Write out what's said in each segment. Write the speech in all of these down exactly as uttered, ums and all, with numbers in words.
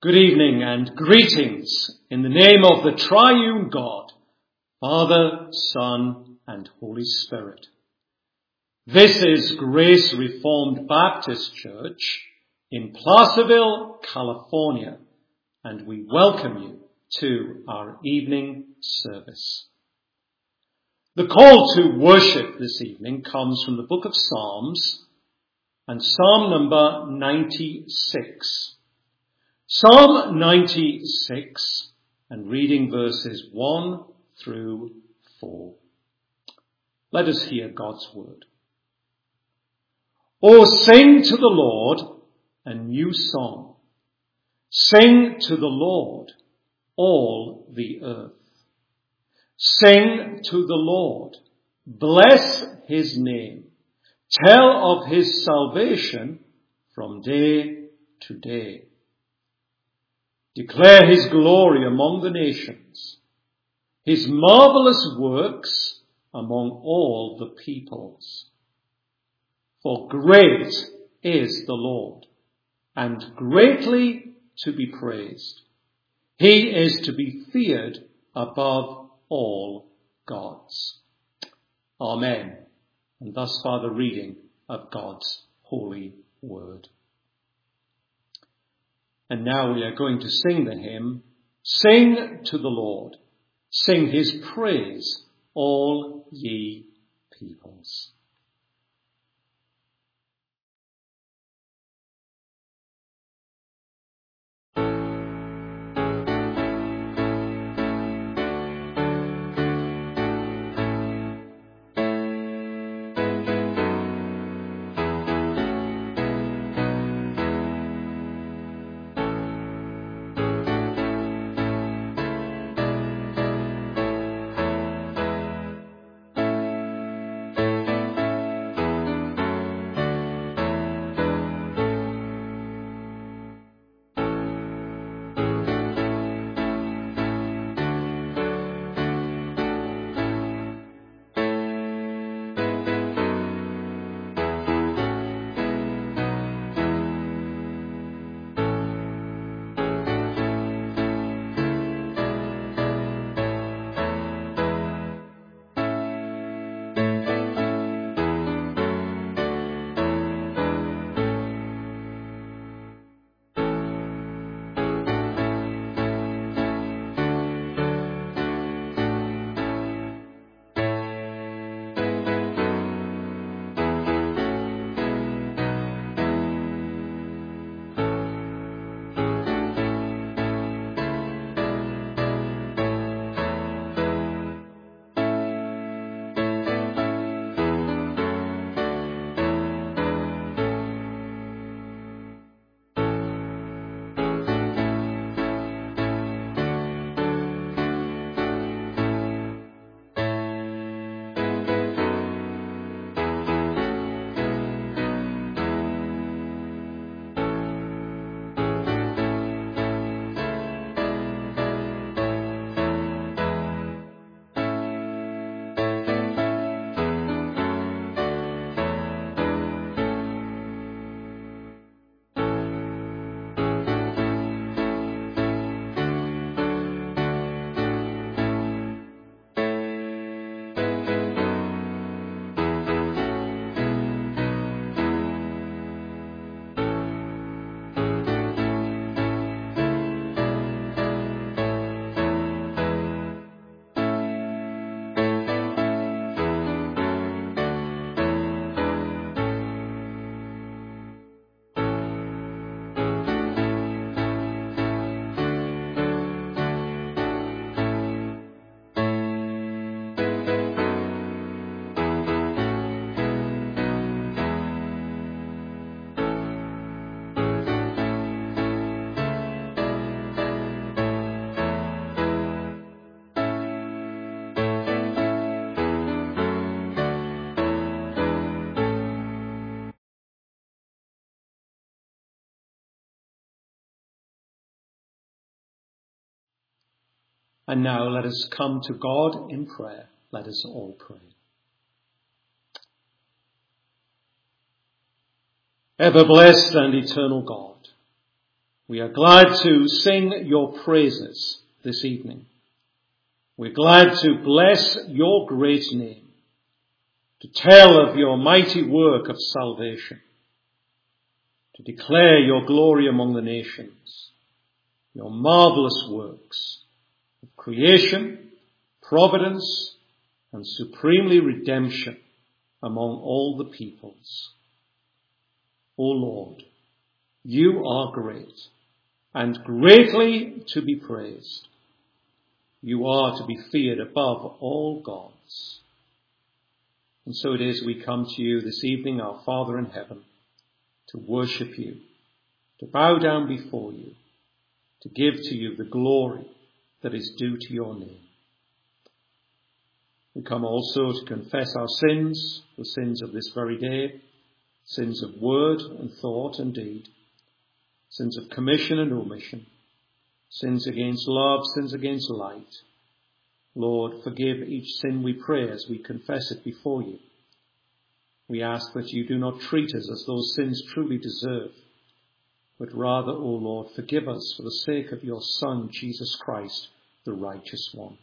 Good evening and greetings in the name of the triune God, Father, Son, and Holy Spirit. This is Grace Reformed Baptist Church in Placerville, California, and we welcome you to our evening service. The call to worship this evening comes from the book of Psalms and Psalm number ninety-six. Psalm ninety-six, and reading verses one through four. Let us hear God's word. Oh, sing to the Lord a new song. Sing to the Lord, all the earth. Sing to the Lord. Bless his name. Tell of his salvation from day to day. Declare his glory among the nations, his marvelous works among all the peoples. For great is the Lord, and greatly to be praised. He is to be feared above all gods. Amen. And thus far the reading of God's holy word. And now we are going to sing the hymn, Sing to the Lord, sing his praise, all ye peoples. And now let us come to God in prayer. Let us all pray. Ever blessed and eternal God, We are glad to sing your praises this evening. We're glad to bless your great name, to tell of your mighty work of salvation, to declare your glory among the nations, your marvelous works of creation, providence, and supremely redemption among all the peoples. O Lord, you are great and greatly to be praised. You are to be feared above all gods. And so it is we come to you this evening, our Father in heaven, to worship you, to bow down before you, to give to you the glory that is due to your name. We come also to confess our sins, the sins of this very day, sins of word and thought and deed, sins of commission and omission, sins against love, sins against light. Lord, forgive each sin, we pray, as we confess it before you. We ask that you do not treat us as those sins truly deserve, but rather, O Lord, forgive us for the sake of your Son, Jesus Christ, the righteous one.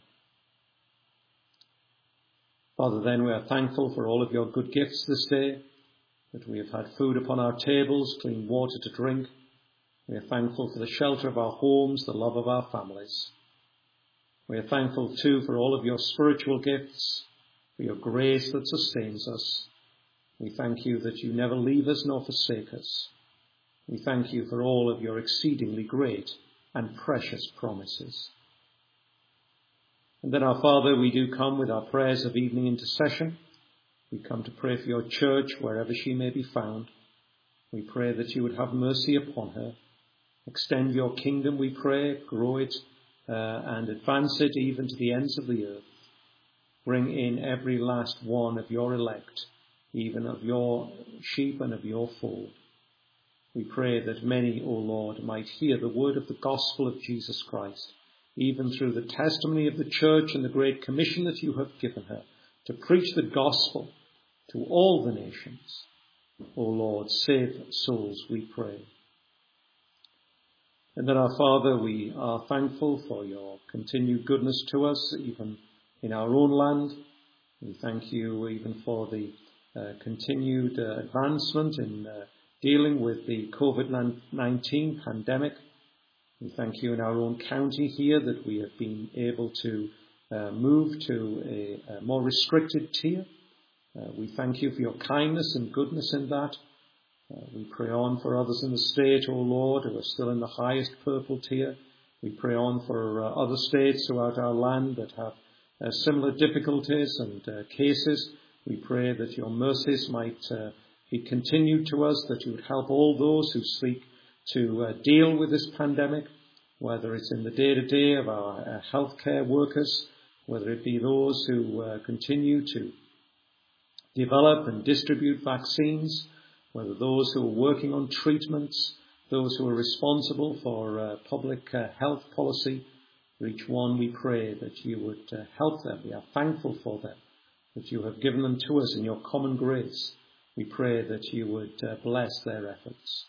Father, then we are thankful for all of your good gifts this day, that we have had food upon our tables, clean water to drink. We are thankful for the shelter of our homes, the love of our families. We are thankful too for all of your spiritual gifts, for your grace that sustains us. We thank you that you never leave us nor forsake us. We thank you for all of your exceedingly great and precious promises. And then, our Father, we do come with our prayers of evening intercession. We come to pray for your church wherever she may be found. We pray that you would have mercy upon her. Extend your kingdom, we pray, grow it uh, and advance it even to the ends of the earth. Bring in every last one of your elect, even of your sheep and of your fold. We pray that many, O Lord, might hear the word of the gospel of Jesus Christ, even through the testimony of the church and the great commission that you have given her to preach the gospel to all the nations. O Lord, save souls, we pray. And then, our Father, we are thankful for your continued goodness to us, even in our own land. We thank you even for the uh, continued uh, advancement in uh, dealing with the covid nineteen pandemic. We thank you in our own county here that we have been able to uh, move to a, a more restricted tier. Uh, we thank you for your kindness and goodness in that. Uh, we pray on for others in the state, O Lord, who are still in the highest purple tier. We pray on for uh, other states throughout our land that have uh, similar difficulties and uh, cases. We pray that your mercies might uh, be continued to us, that you would help all those who seek to uh, deal with this pandemic, whether it's in the day-to-day of our uh, healthcare workers, whether it be those who uh, continue to develop and distribute vaccines, whether those who are working on treatments, those who are responsible for uh, public uh, health policy. For each one we pray that you would uh, help them. We are thankful for them, that you have given them to us in your common grace. We pray that you would uh, bless their efforts.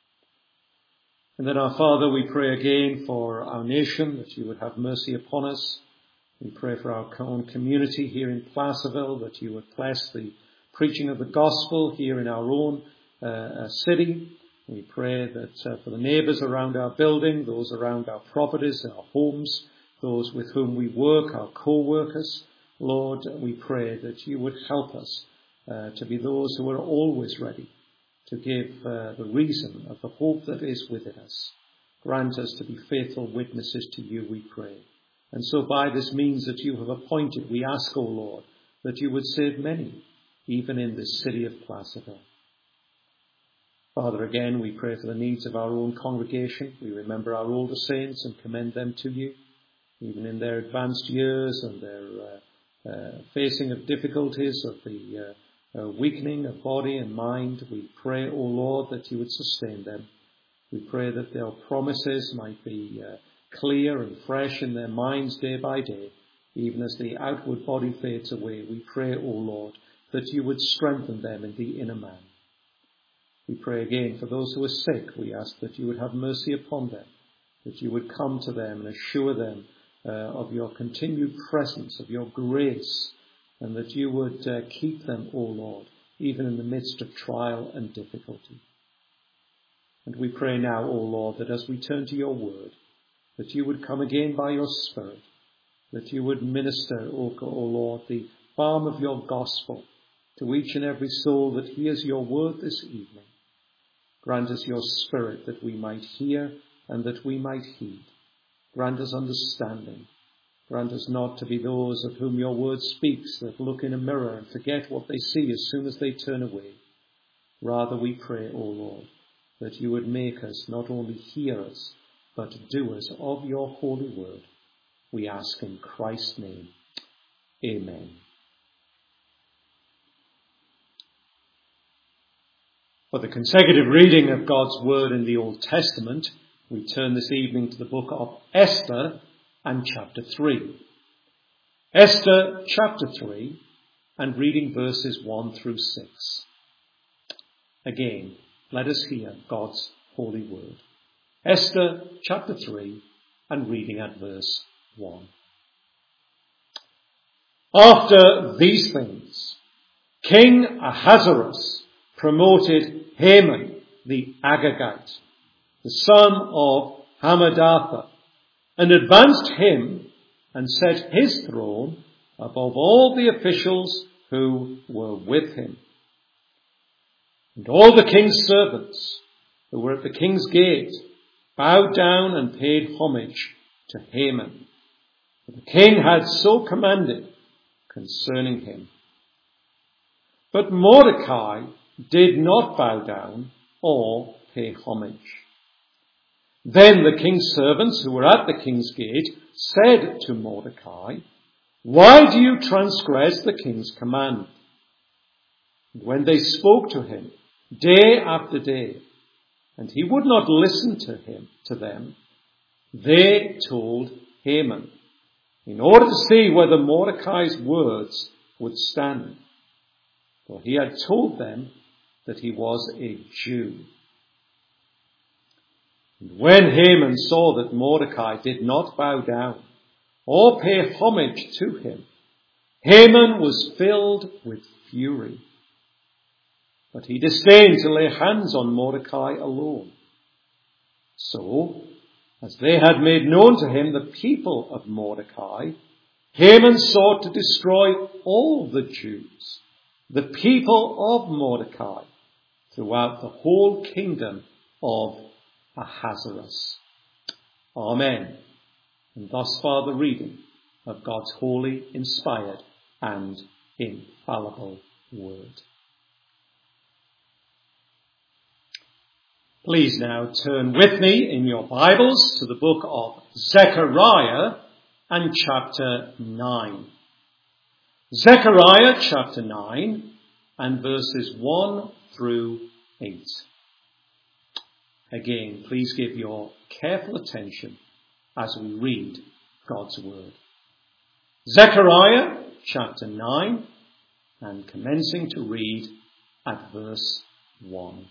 And then, our Father, we pray again for our nation, that you would have mercy upon us. We pray for our own community here in Placerville, that you would bless the preaching of the gospel here in our own uh, city. We pray that uh, for the neighbours around our building, those around our properties, our homes, those with whom we work, our co-workers, Lord, we pray that you would help us uh, to be those who are always ready to give uh, the reason of the hope that is within us. Grant us to be faithful witnesses to you, we pray. And so by this means that you have appointed, we ask, O Lord, that you would save many, even in this city of Placerville. Father, again, we pray for the needs of our own congregation. We remember our older saints and commend them to you, even in their advanced years and their uh, uh, facing of difficulties of the uh, uh, weakening of body and mind. We pray, O Lord, that you would sustain them. We pray that their promises might be uh, clear and fresh in their minds day by day, even as the outward body fades away. We pray, O Lord, that you would strengthen them in the inner man. We pray again for those who are sick. We ask that you would have mercy upon them, that you would come to them and assure them uh, of your continued presence, of your grace, and that you would uh, keep them, O Lord, even in the midst of trial and difficulty. And we pray now, O Lord, that as we turn to your word, that you would come again by your Spirit, that you would minister, O, o Lord, the balm of your gospel to each and every soul that hears your word this evening. Grant us your Spirit that we might hear and that we might heed. Grant us understanding. Grant us not to be those of whom your word speaks, that look in a mirror and forget what they see as soon as they turn away. Rather we pray, O Lord, that you would make us not only hearers, but doers of your holy word. We ask in Christ's name. Amen. For the consecutive reading of God's word in the Old Testament, we turn this evening to the book of Esther and chapter three. Esther chapter three, and reading verses one through six. Again, let us hear God's holy word. Esther chapter three, and reading at verse one. After these things, King Ahasuerus promoted Haman the Agagite, the son of Hammedatha, and advanced him and set his throne above all the officials who were with him. And all the king's servants who were at the king's gate bowed down and paid homage to Haman, for the king had so commanded concerning him. But Mordecai did not bow down or pay homage. Then the king's servants who were at the king's gate said to Mordecai, "Why do you transgress the king's command?" And when they spoke to him day after day, and he would not listen to him, to them, they told Haman, in order to see whether Mordecai's words would stand. For he had told them that he was a Jew. And when Haman saw that Mordecai did not bow down or pay homage to him, Haman was filled with fury. But he disdained to lay hands on Mordecai alone. So, as they had made known to him the people of Mordecai, Haman sought to destroy all the Jews, the people of Mordecai, throughout the whole kingdom of Ahasuerus. Amen. And thus far the reading of God's holy, inspired and infallible word. Please now turn with me in your Bibles to the book of Zechariah and chapter nine. Zechariah chapter nine and verses one through eight. Again, please give your careful attention as we read God's word. Zechariah chapter nine, and commencing to read at verse one.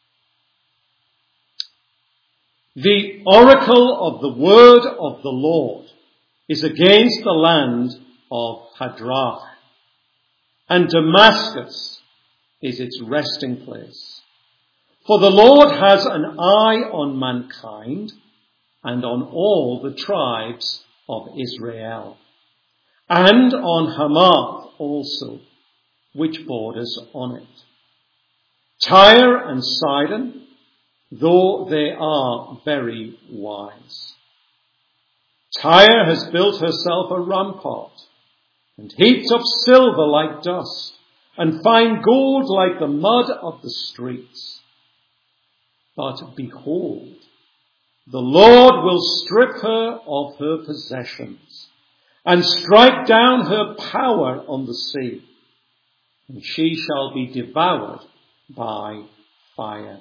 The oracle of the word of the Lord is against the land of Hadrach, and Damascus is its resting place. For the Lord has an eye on mankind and on all the tribes of Israel, and on Hamath also, which borders on it. Tyre and Sidon, though they are very wise. Tyre has built herself a rampart, and heaped up silver like dust, and fine gold like the mud of the streets. But behold, the Lord will strip her of her possessions, and strike down her power on the sea, and she shall be devoured by fire.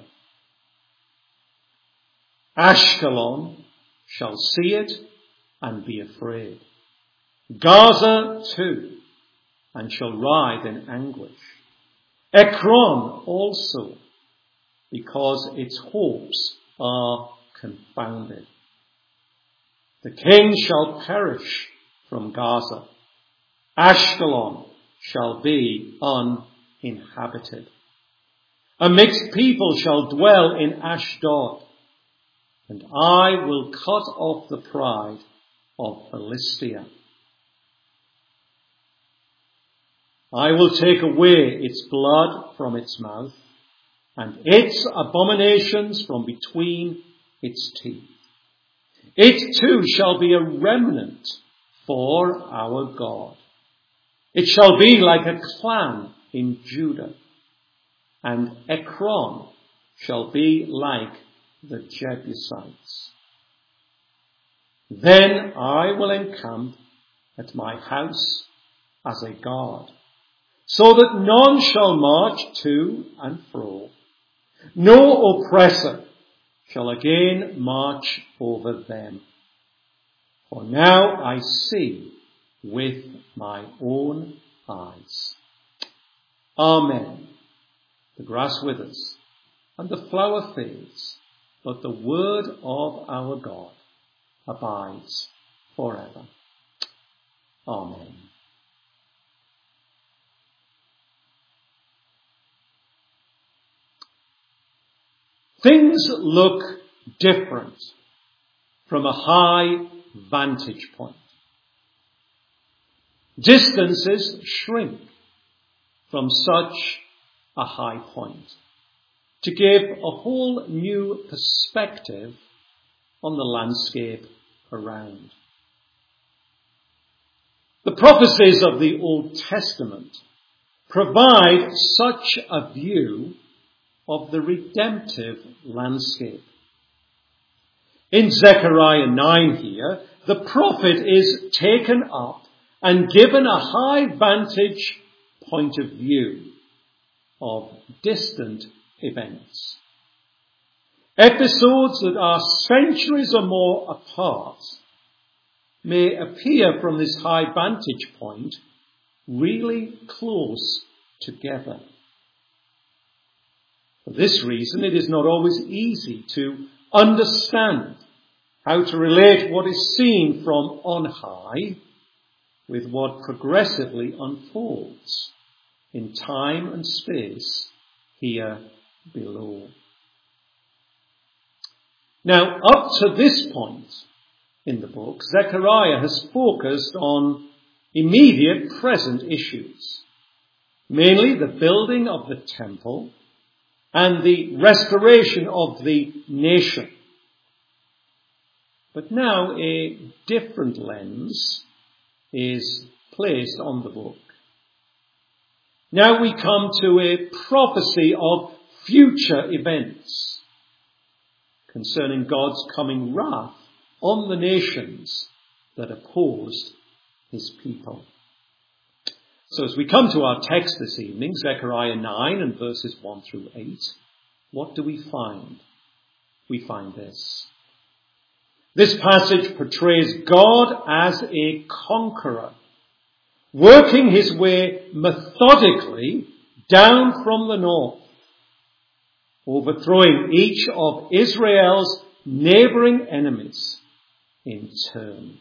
Ashkelon shall see it and be afraid. Gaza too, and shall writhe in anguish. Ekron also, because its hopes are confounded. The king shall perish from Gaza. Ashkelon shall be uninhabited. A mixed people shall dwell in Ashdod, and I will cut off the pride of Philistia. I will take away its blood from its mouth, and its abominations from between its teeth. It too shall be a remnant for our God. It shall be like a clan in Judah, and Ekron shall be like the Jebusites. Then I will encamp at my house as a guard, so that none shall march to and fro. No oppressor shall again march over them. For now I see with my own eyes. Amen. The grass withers and the flower fades, but the word of our God abides forever. Amen. Things look different from a high vantage point. Distances shrink from such a high point to give a whole new perspective on the landscape around. The prophecies of the Old Testament provide such a view of the redemptive landscape. In Zechariah nine here, the prophet is taken up and given a high vantage point of view of distant events. Episodes that are centuries or more apart may appear from this high vantage point really close together. For this reason, it is not always easy to understand how to relate what is seen from on high with what progressively unfolds in time and space here below. Now, up to this point in the book, Zechariah has focused on immediate present issues, mainly the building of the temple and the restoration of the nation. But now a different lens is placed on the book. Now we come to a prophecy of future events concerning God's coming wrath on the nations that opposed his people. So as we come to our text this evening, Zechariah nine and verses one through eight, what do we find? We find this. This passage portrays God as a conqueror, working his way methodically down from the north, overthrowing each of Israel's neighboring enemies in turn.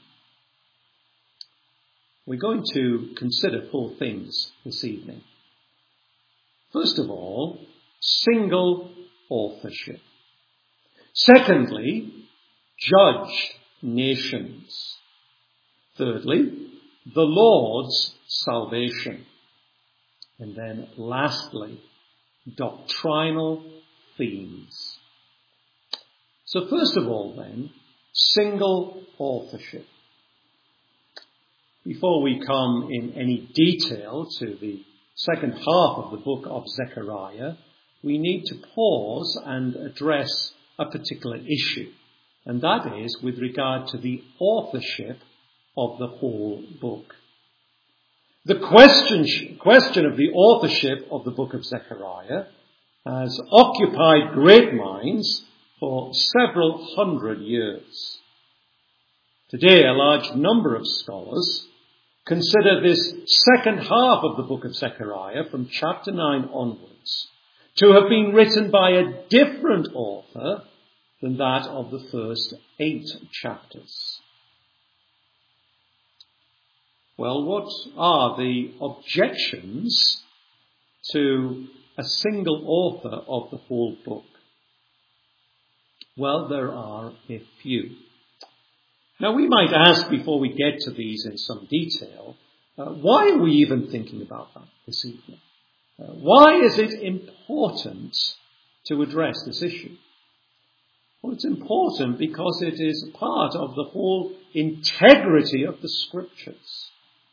We're going to consider four things this evening. First of all, single authorship. Secondly, judged nations. Thirdly, the Lord's salvation. And then lastly, doctrinal themes. So first of all then, single authorship. Before we come in any detail to the second half of the book of Zechariah, we need to pause and address a particular issue, and that is with regard to the authorship of the whole book. The question, question of the authorship of the book of Zechariah has occupied great minds for several hundred years. Today, a large number of scholars consider this second half of the book of Zechariah, from chapter nine onwards, to have been written by a different author than that of the first eight chapters. Well, what are the objections to a single author of the whole book? Well, there are a few. Now, we might ask before we get to these in some detail, uh, why are we even thinking about that this evening? Uh, why is it important to address this issue? Well, it's important because it is part of the whole integrity of the Scriptures.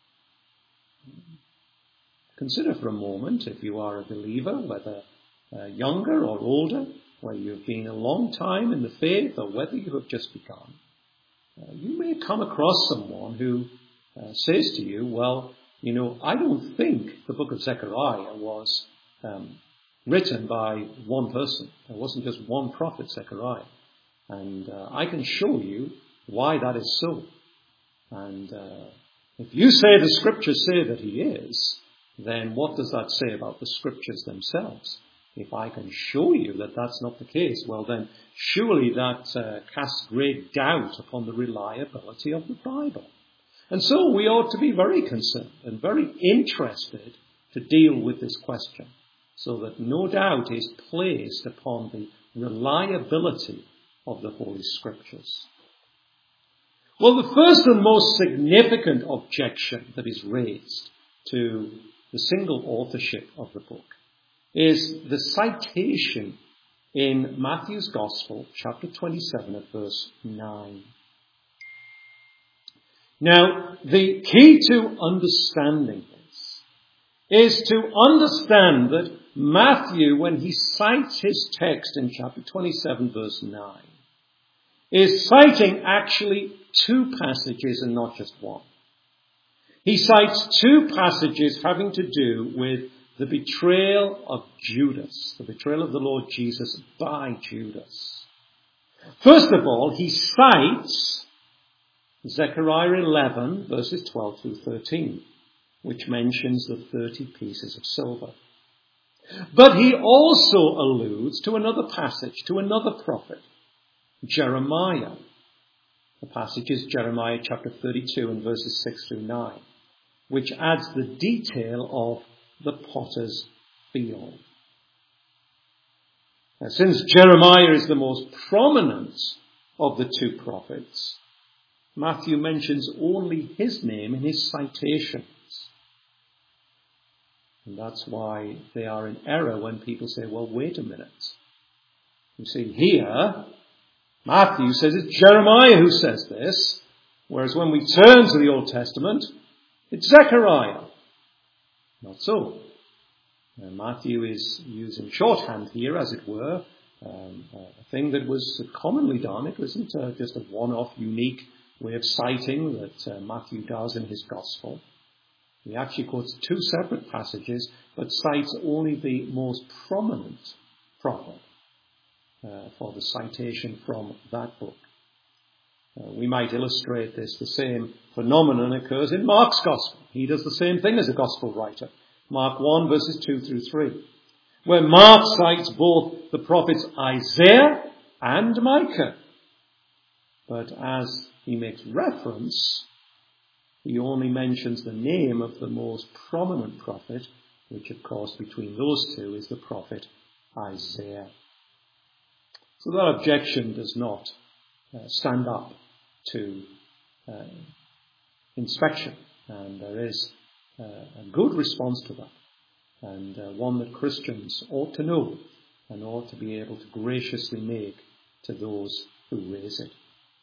Consider for a moment, if you are a believer, whether uh, younger or older, whether you've been a long time in the faith or whether you have just begun, uh, you may come across someone who uh, says to you, well, you know, I don't think the book of Zechariah was um, written by one person. It wasn't just one prophet, Zechariah. And uh, I can show you why that is so. And uh, if you say the Scriptures say that he is, then what does that say about the Scriptures themselves? If I can show you that that's not the case, well then surely that uh, casts great doubt upon the reliability of the Bible. And so we ought to be very concerned and very interested to deal with this question, so that no doubt is placed upon the reliability of the Holy Scriptures. Well, the first and most significant objection that is raised to the single authorship of the book is the citation in Matthew's Gospel, chapter twenty-seven, at verse nine. Now, the key to understanding this is to understand that Matthew, when he cites his text in chapter twenty-seven, verse nine, is citing actually two passages and not just one. He cites two passages having to do with the betrayal of Judas, the betrayal of the Lord Jesus by Judas. First of all, he cites Zechariah eleven, verses twelve through thirteen, which mentions the thirty pieces of silver. But he also alludes to another passage, to another prophet, Jeremiah. The passage is Jeremiah chapter thirty-two and verses six through nine, which adds the detail of the potter's field. Now, since Jeremiah is the most prominent of the two prophets, Matthew mentions only his name in his citations. And that's why they are in error when people say, well, wait a minute. You see, here, Matthew says it's Jeremiah who says this, whereas when we turn to the Old Testament, it's Zechariah. Not so. Uh, Matthew is using shorthand here, as it were, um, a thing that was commonly done. It wasn't uh, just a one-off, unique way of citing that uh, Matthew does in his Gospel. He actually quotes two separate passages, but cites only the most prominent prophet uh, for the citation from that book. Uh, we might illustrate this. The same phenomenon occurs in Mark's Gospel. He does the same thing as a Gospel writer. Mark one, verses two through three, where Mark cites both the prophets Isaiah and Micah. But as he makes reference, he only mentions the name of the most prominent prophet, which of course between those two is the prophet Isaiah. So that objection does not uh, stand up to uh, inspection, and there is uh, a good response to that, and uh, one that Christians ought to know and ought to be able to graciously make to those who raise it.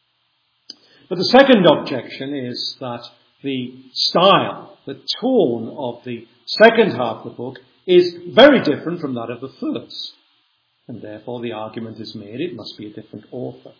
But the second objection is that the style, the tone of the second half of the book is very different from that of the first, and therefore the argument is made it must be a different author.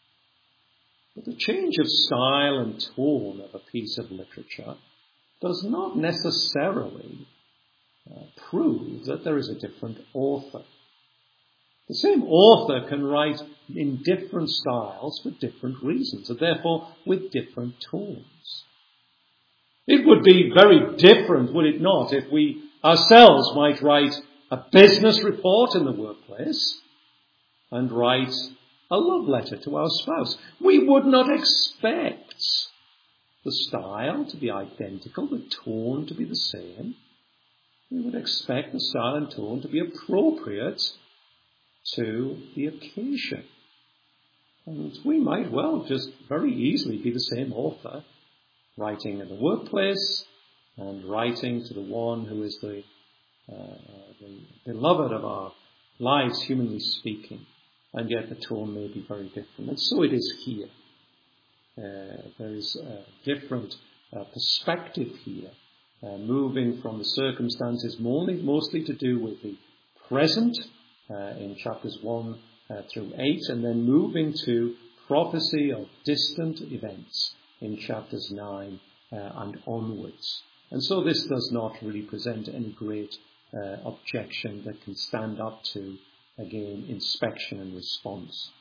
But the change of style and tone of a piece of literature does not necessarily uh, prove that there is a different author. The same author can write in different styles for different reasons, and therefore with different tones. It would be very different, would it not, if we ourselves might write a business report in the workplace and write a love letter to our spouse. We would not expect the style to be identical, the tone to be the same. We would expect the style and tone to be appropriate to the occasion. And we might well just very easily be the same author, writing in the workplace and writing to the one who is the, uh, the beloved of our lives, humanly speaking. And yet the tone may be very different. And so it is here. Uh, there is a different uh, perspective here, uh, moving from the circumstances mostly, mostly to do with the present uh, in chapters one uh, through eight, and then moving to prophecy of distant events in chapters nine uh, and onwards. And so this does not really present any great uh, objection that can stand up to, again, inspection and response.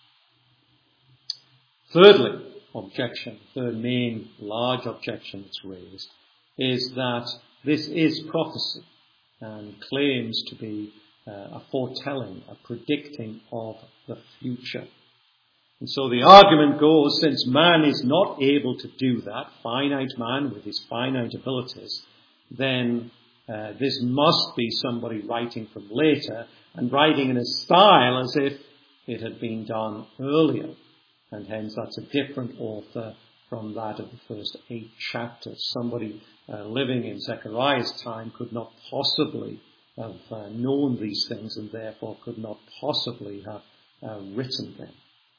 Thirdly, objection, third main large objection that's raised, is that this is prophecy and claims to be uh, a foretelling, a predicting of the future. And so the argument goes, since man is not able to do that, finite man with his finite abilities, then uh, this must be somebody writing from later and writing in a style as if it had been done earlier. And hence that's a different author from that of the first eight chapters. Somebody uh, living in Zechariah's time could not possibly have uh, known these things and therefore could not possibly have uh, written them.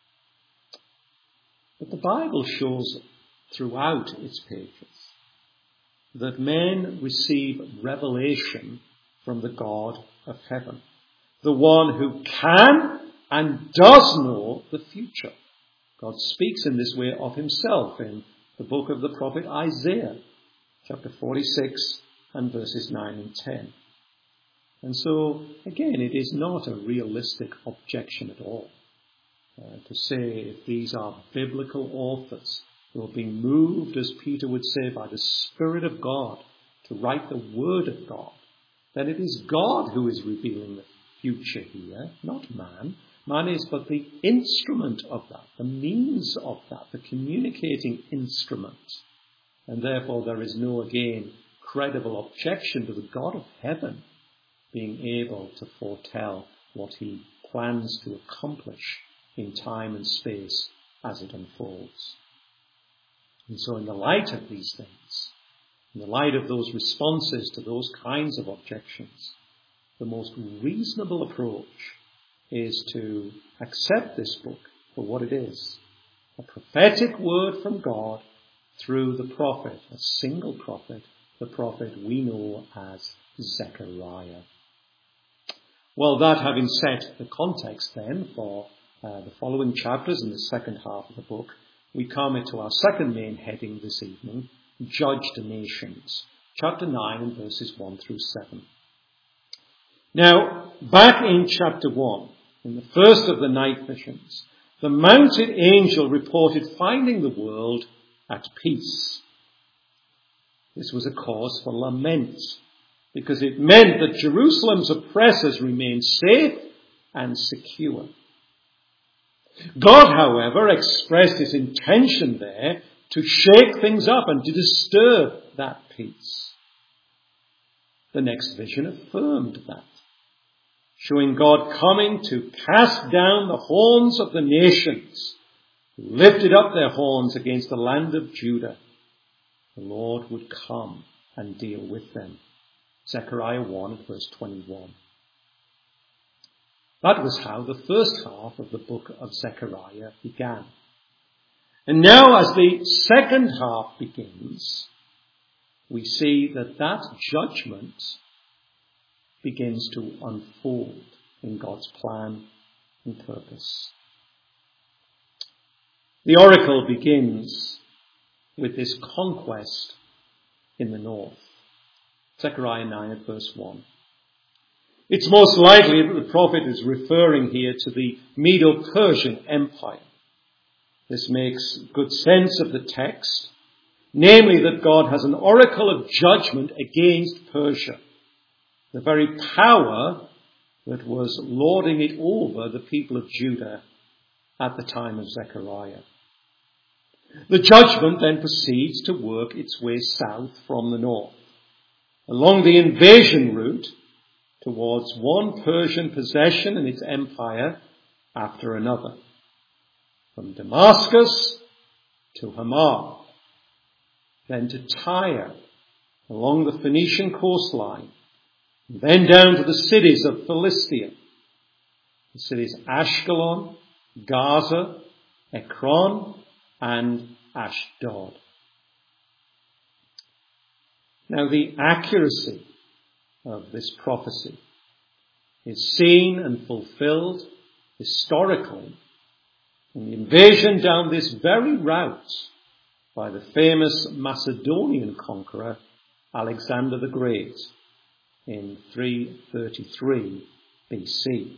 But the Bible shows throughout its pages that men receive revelation from the God of heaven, the one who can and does know the future. God speaks in this way of himself in the book of the prophet Isaiah, chapter forty-six and verses nine and ten. And so, again, it is not a realistic objection at all uh, to say if these are biblical authors who are being moved, as Peter would say, by the Spirit of God to write the Word of God, then it is God who is revealing the future here, not man. Man is but the instrument of that, the means of that, the communicating instrument. And therefore there is no, again, credible objection to the God of heaven being able to foretell what he plans to accomplish in time and space as it unfolds. And so in the light of these things, in the light of those responses to those kinds of objections, the most reasonable approach is to accept this book for what it is, a prophetic word from God through the prophet, a single prophet, the prophet we know as Zechariah. Well, that having set the context then for uh, the following chapters in the second half of the book, we come into our second main heading this evening, Judged Nations, chapter nine and verses one through seven. Now, back in chapter one, in the first of the night visions, the mounted angel reported finding the world at peace. This was a cause for lament, because it meant that Jerusalem's oppressors remained safe and secure. God, however, expressed his intention there to shake things up and to disturb that peace. The next vision affirmed that, showing God coming to cast down the horns of the nations, who lifted up their horns against the land of Judah. The Lord would come and deal with them. Zechariah one, verse twenty-one. That was how the first half of the book of Zechariah began. And now as the second half begins, we see that that judgment begins to unfold in God's plan and purpose. The oracle begins with this conquest in the north. Zechariah nine at verse one. It's most likely that the prophet is referring here to the Medo-Persian Empire. This makes good sense of the text, namely that God has an oracle of judgment against Persia, the very power that was lording it over the people of Judah at the time of Zechariah. The judgment then proceeds to work its way south from the north, along the invasion route towards one Persian possession in its empire after another, from Damascus to Hamath, then to Tyre, along the Phoenician coastline, and then down to the cities of Philistia, the cities Ashkelon, Gaza, Ekron, and Ashdod. Now, the accuracy of this prophecy is seen and fulfilled historically in the invasion down this very route by the famous Macedonian conqueror Alexander the Great in three thirty-three B C.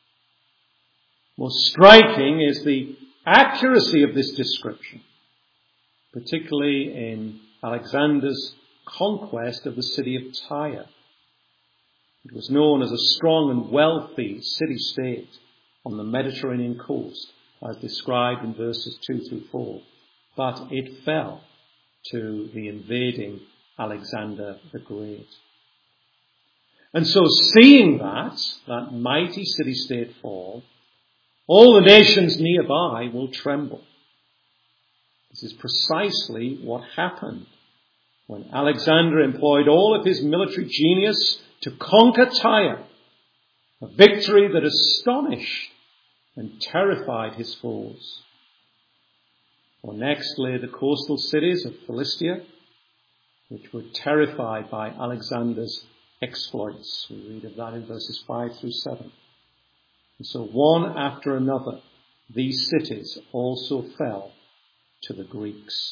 Most striking is the accuracy of this description, particularly in Alexander's conquest of the city of Tyre. It was known as a strong and wealthy city-state on the Mediterranean coast, as described in verses two through four, but it fell to the invading Alexander the Great. And so, seeing that, that mighty city-state fall, all the nations nearby will tremble. This is precisely what happened when Alexander employed all of his military genius to conquer Tyre, a victory that astonished and terrified his foes. For next lay the coastal cities of Philistia, which were terrified by Alexander's exploits. We read of that in verses five through seven. And so one after another, these cities also fell to the Greeks.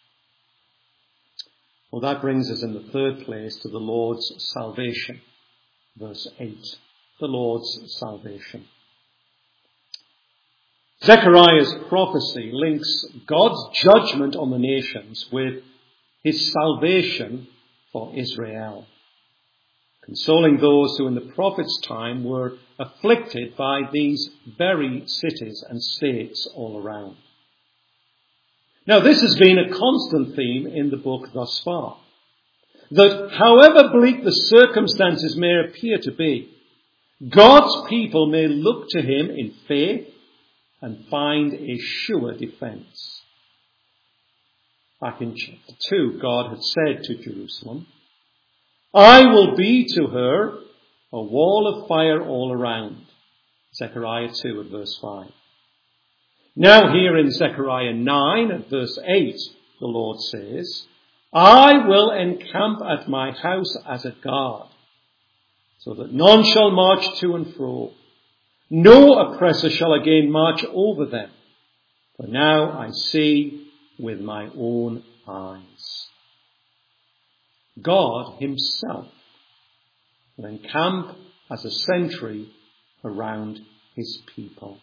Well, that brings us in the third place to the Lord's salvation. Verse eight, the Lord's salvation. Zechariah's prophecy links God's judgment on the nations with his salvation for Israel, consoling those who in the prophet's time were afflicted by these very cities and states all around. Now, this has been a constant theme in the book thus far, that however bleak the circumstances may appear to be, God's people may look to him in faith and find a sure defense. Back in chapter two, God had said to Jerusalem, I will be to her a wall of fire all around. Zechariah two at verse five. Now here in Zechariah nine at verse eight, the Lord says, I will encamp at my house as a guard, so that none shall march to and fro. No oppressor shall again march over them, for now I see with my own eyes. God himself will encamp as a sentry around his people.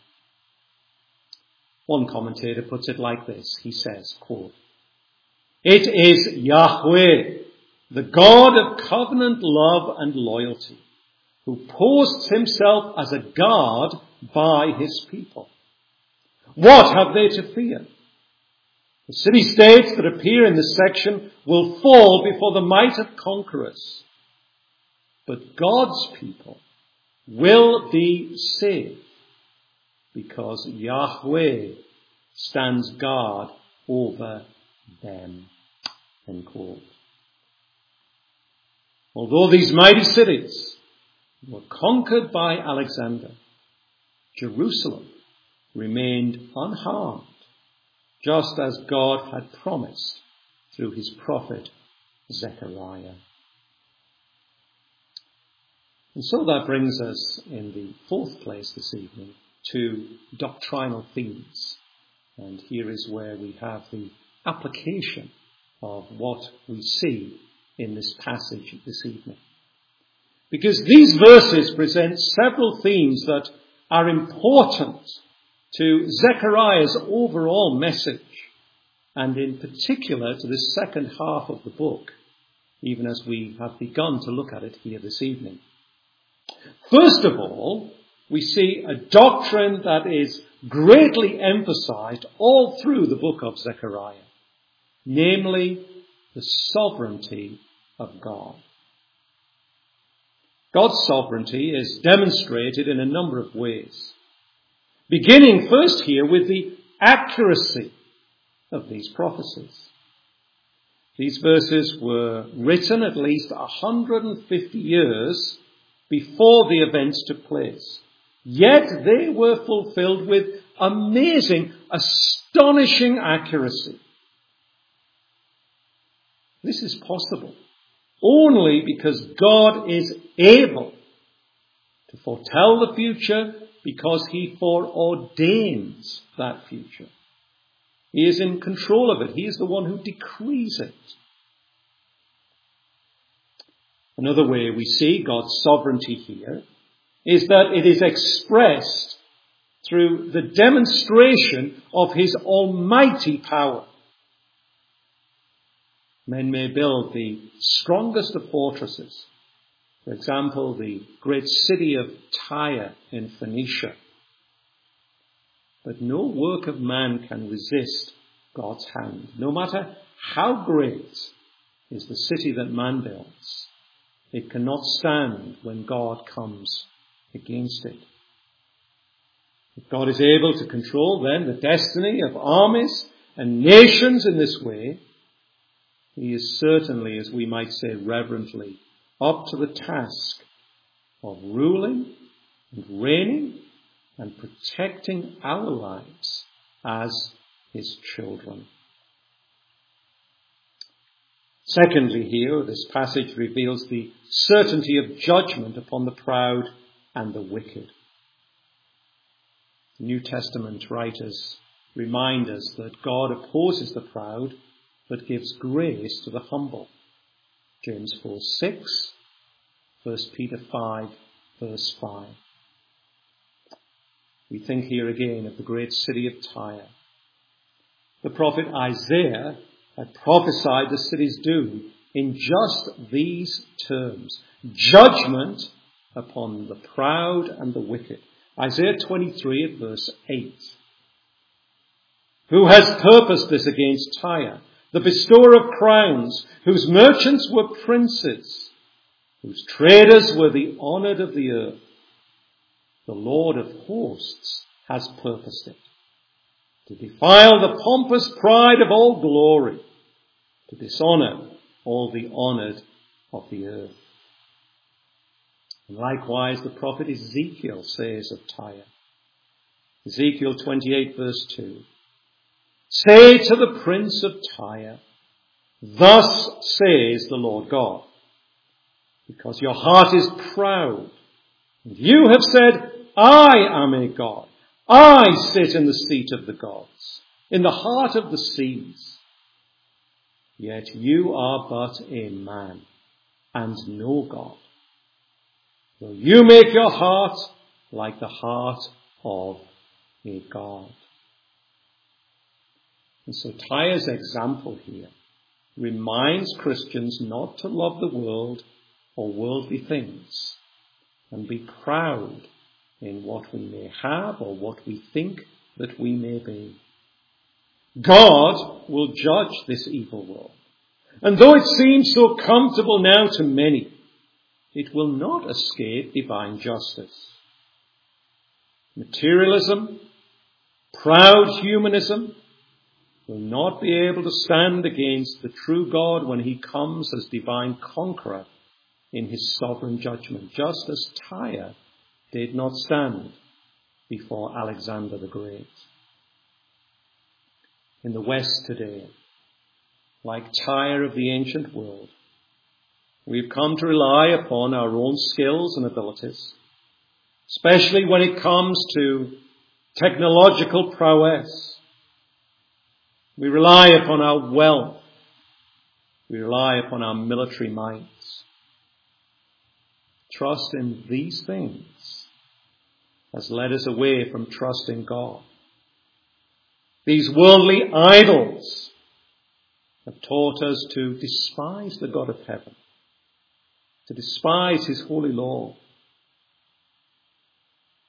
One commentator puts it like this. He says, quote, it is Yahweh, the God of covenant love and loyalty, who posts himself as a guard by his people. What have they to fear? The city-states that appear in this section will fall before the might of conquerors. But God's people will be saved because Yahweh stands guard over them. End quote. Although these mighty cities were conquered by Alexander, Jerusalem remained unharmed, just as God had promised through his prophet Zechariah. And so that brings us in the fourth place this evening to doctrinal themes. And here is where we have the application of what we see in this passage this evening. Because these verses present several themes that are important to Zechariah's overall message, and in particular to the second half of the book, even as we have begun to look at it here this evening. First of all, we see a doctrine that is greatly emphasized all through the book of Zechariah, namely the sovereignty of God. God's sovereignty is demonstrated in a number of ways, beginning first here with the accuracy of these prophecies. These verses were written at least one hundred fifty years before the events took place. Yet they were fulfilled with amazing, astonishing accuracy. This is possible only because God is able to foretell the future, because he foreordains that future. He is in control of it. He is the one who decrees it. Another way we see God's sovereignty here is that it is expressed through the demonstration of his almighty power. Men may build the strongest of fortresses. For example, the great city of Tyre in Phoenicia. But no work of man can resist God's hand. No matter how great is the city that man builds, it cannot stand when God comes against it. If God is able to control then the destiny of armies and nations in this way, he is certainly, as we might say reverently, up to the task of ruling and reigning and protecting our lives as his children. Secondly, here, this passage reveals the certainty of judgment upon the proud and the wicked. New Testament writers remind us that God opposes the proud, but gives grace to the humble. James four six, First Peter five, verse five. We think here again of the great city of Tyre. The prophet Isaiah had prophesied the city's doom in just these terms: judgment upon the proud and the wicked. Isaiah twenty-three at verse eight. Who has purposed this against Tyre, the bestower of crowns, whose merchants were princes, whose traders were the honoured of the earth? The Lord of hosts has purposed it, to defile the pompous pride of all glory, to dishonour all the honoured of the earth. And likewise the prophet Ezekiel says of Tyre, Ezekiel twenty-eight verse two, say to the prince of Tyre, thus says the Lord God, because your heart is proud, and you have said, I am a God. I sit in the seat of the gods, in the heart of the seas. Yet you are but a man, and no God. Though you make your heart like the heart of a God. And so Tyre's example here reminds Christians not to love the world or worldly things and be proud in what we may have or what we think that we may be. God will judge this evil world. And though it seems so comfortable now to many, it will not escape divine justice. Materialism, proud humanism, will not be able to stand against the true God when he comes as divine conqueror in his sovereign judgment, just as Tyre did not stand before Alexander the Great. In the West today, like Tyre of the ancient world, we've come to rely upon our own skills and abilities, especially when it comes to technological prowess. We rely upon our wealth. We rely upon our military might. Trust in these things has led us away from trusting God. These worldly idols have taught us to despise the God of heaven, to despise his holy law,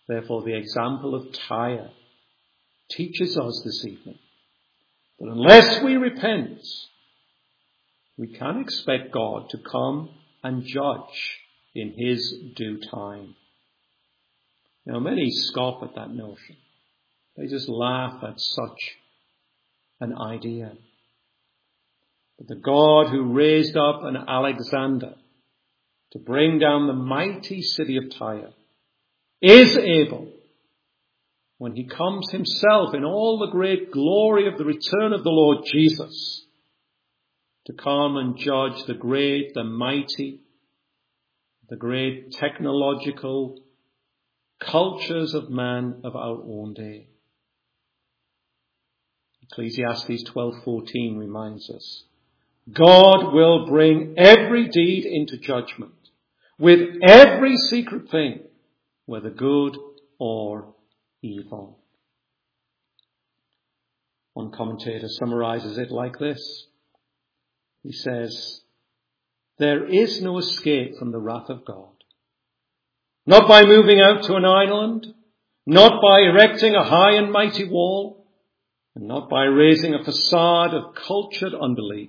Therefore, the example of Tyre teaches us this evening that unless we repent, we can expect God to come and judge in his due time. Now, many scoff at that notion. They just laugh at such an idea. But the God who raised up an Alexander to bring down the mighty city of Tyre is able, when he comes himself in all the great glory of the return of the Lord Jesus, to come and judge the great, the mighty, the great technological cultures of man of our own day. Ecclesiastes twelve fourteen reminds us, God will bring every deed into judgment, with every secret thing, whether good or evil. One commentator summarizes it like this. He says, there is no escape from the wrath of God. Not by moving out to an island, not by erecting a high and mighty wall, and not by raising a facade of cultured unbelief.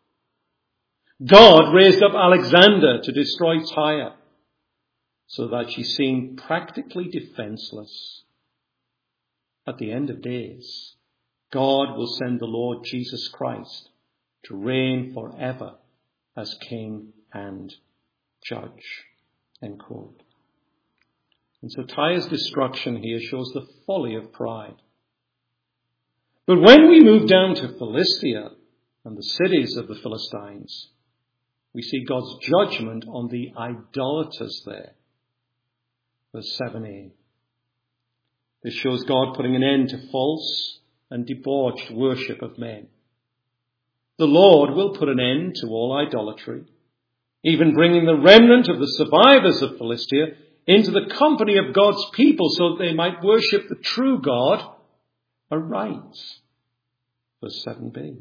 God raised up Alexander to destroy Tyre, so that she seemed practically defenseless. At the end of days, God will send the Lord Jesus Christ to reign forever as King and Judge. End quote. And so Tyre's destruction here shows the folly of pride. But when we move down to Philistia and the cities of the Philistines, we see God's judgment on the idolaters there. Verse seven a. This shows God putting an end to false and debauched worship of men. The Lord will put an end to all idolatry, even bringing the remnant of the survivors of Philistia into the company of God's people so that they might worship the true God aright. Verse seven b.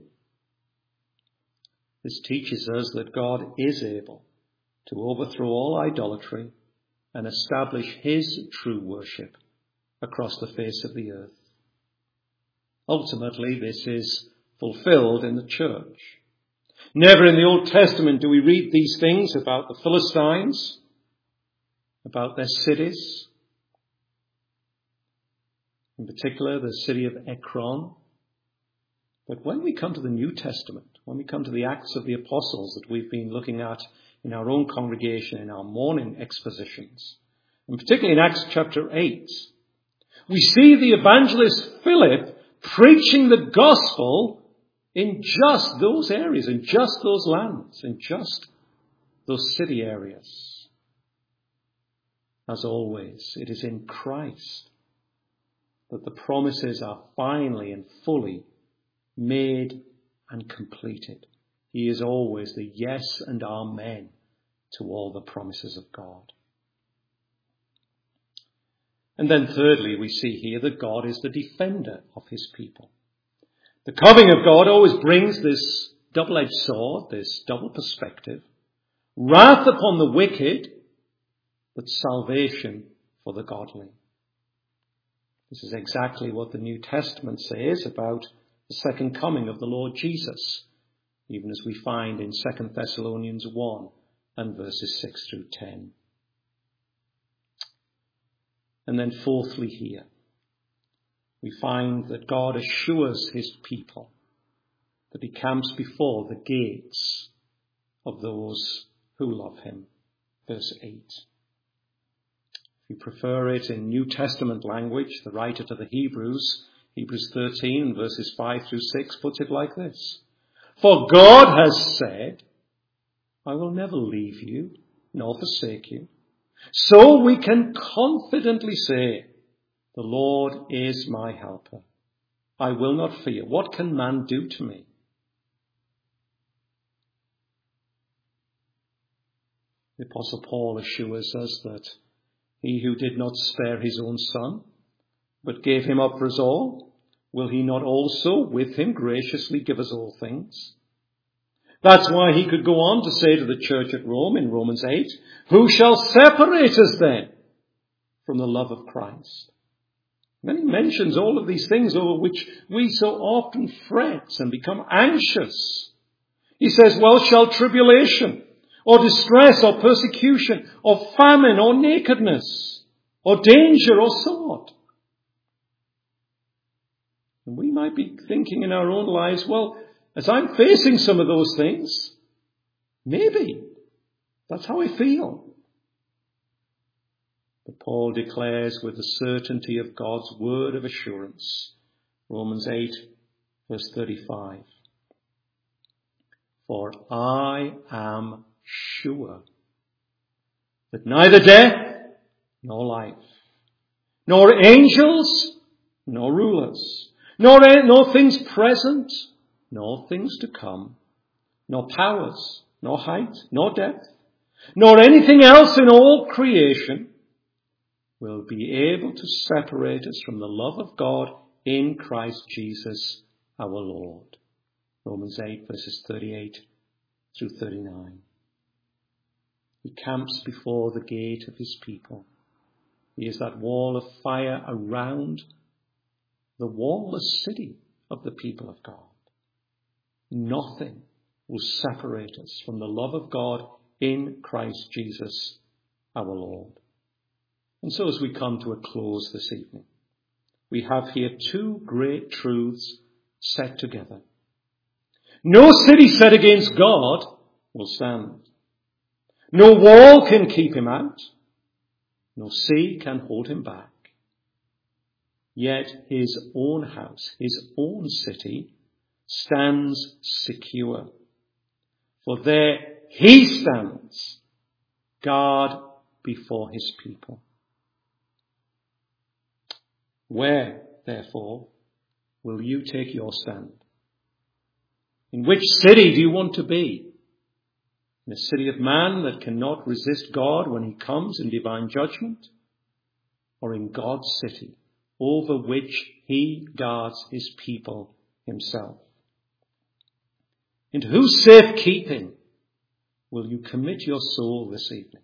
This teaches us that God is able to overthrow all idolatry and establish his true worship across the face of the earth. Ultimately, this is fulfilled in the church. Never in the Old Testament do we read these things about the Philistines, about their cities, in particular the city of Ekron. But when we come to the New Testament, when we come to the Acts of the Apostles that we've been looking at in our own congregation, in our morning expositions, and particularly in Acts chapter eight, we see the evangelist Philip preaching the gospel in just those areas, in just those lands, in just those city areas. As always, it is in Christ that the promises are finally and fully made and completed. He is always the yes and amen to all the promises of God. And then thirdly, we see here that God is the defender of his people. The coming of God always brings this double-edged sword, this double perspective. Wrath upon the wicked, but salvation for the godly. This is exactly what the New Testament says about the second coming of the Lord Jesus, even as we find in Second Thessalonians one and verses six through ten. And then fourthly here, we find that God assures his people that he camps before the gates of those who love him. Verse eight. If you prefer it in New Testament language, the writer to the Hebrews, Hebrews thirteen, verses five through six, puts it like this. For God has said, I will never leave you, nor forsake you. So we can confidently say, the Lord is my helper. I will not fear. What can man do to me? The Apostle Paul assures us that he who did not spare his own son, but gave him up for us all, will he not also with him graciously give us all things? That's why he could go on to say to the church at Rome in Romans eight, who shall separate us then from the love of Christ. Then he mentions all of these things over which we so often fret and become anxious. He says, well, shall tribulation, or distress, or persecution, or famine, or nakedness, or danger, or sword? And we might be thinking in our own lives, well, as I'm facing some of those things, maybe that's how I feel. But Paul declares with the certainty of God's word of assurance, Romans eight, verse thirty-five, for I am sure that neither death nor life, nor angels, nor rulers, nor, nor things present, nor things to come, nor powers, nor height, nor depth, nor anything else in all creation will be able to separate us from the love of God in Christ Jesus our Lord. Romans eight, verses thirty-eight through thirty-nine. He camps before the gate of his people. He is that wall of fire around the wall-less city of the people of God. Nothing will separate us from the love of God in Christ Jesus our Lord. And so as we come to a close this evening, we have here two great truths set together. No city set against God will stand. No wall can keep him out. No sea can hold him back. Yet his own house, his own city, stands secure. For there he stands, guard before his people. Where, therefore, will you take your stand? In which city do you want to be? In a city of man that cannot resist God when he comes in divine judgment? Or in God's city, over which he guards his people himself? Into whose safe keeping will you commit your soul this evening?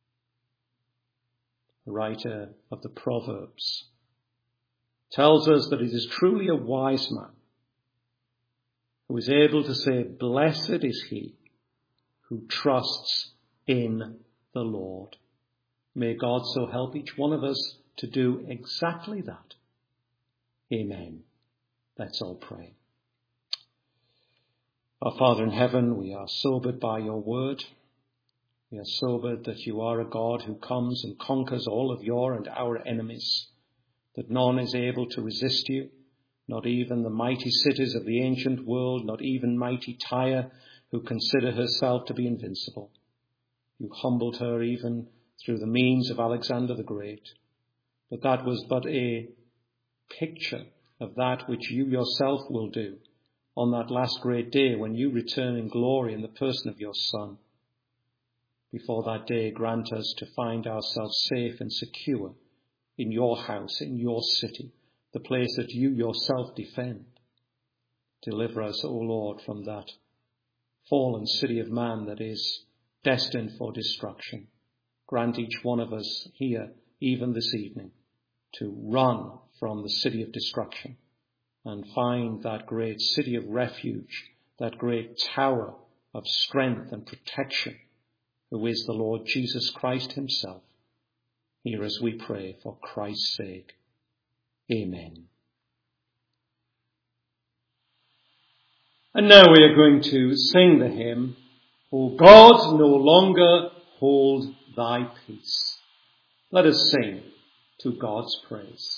The writer of the Proverbs tells us that it is truly a wise man who is able to say, blessed is he who trusts in the Lord. May God so help each one of us to do exactly that. Amen. Let's all pray. Our Father in heaven, we are sobered by your word. We are sobered that you are a God who comes and conquers all of your and our enemies, that none is able to resist you, not even the mighty cities of the ancient world, not even mighty Tyre, who consider herself to be invincible. You humbled her even through the means of Alexander the Great. But that was but a picture of that which you yourself will do on that last great day when you return in glory in the person of your Son. Before that day, grant us to find ourselves safe and secure in your house, in your city, the place that you yourself defend. Deliver us, O Lord, from that fallen city of man that is destined for destruction. Grant each one of us here, even this evening, to run from the city of destruction and find that great city of refuge, that great tower of strength and protection, who is the Lord Jesus Christ himself. Hear as we pray for Christ's sake. Amen. And now we are going to sing the hymn, O God, no longer hold thy peace. Let us sing to God's praise.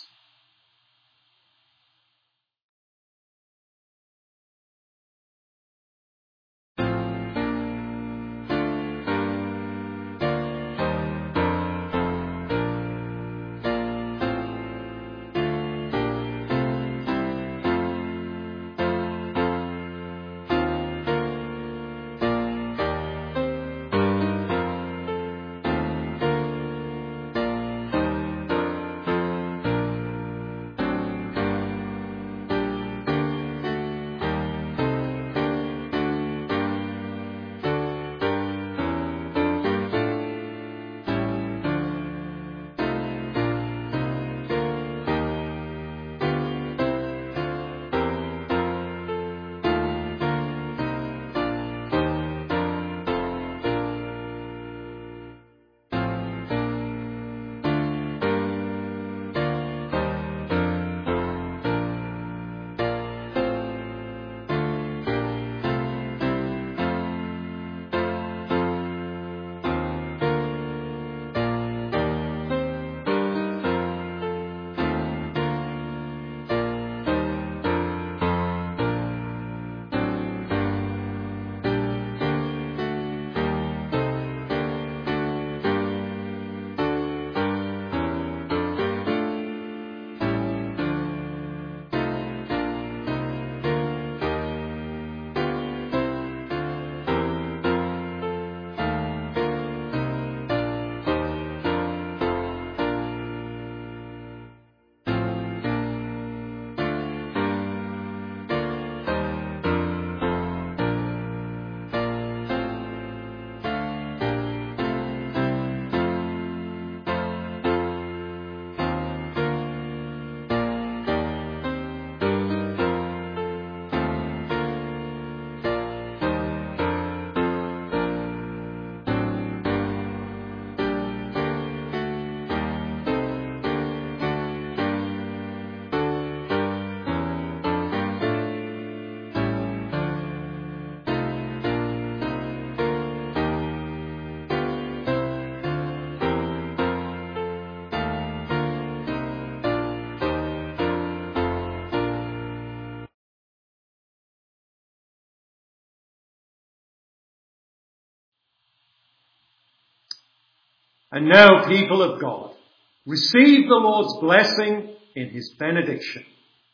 And now, people of God, receive the Lord's blessing in his benediction.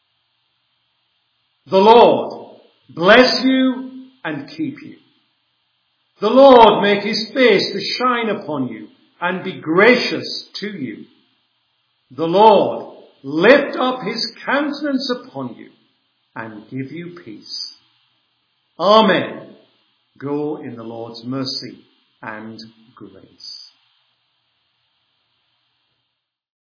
The Lord bless you and keep you. The Lord make his face to shine upon you and be gracious to you. The Lord lift up his countenance upon you and give you peace. Amen. Go in the Lord's mercy and grace.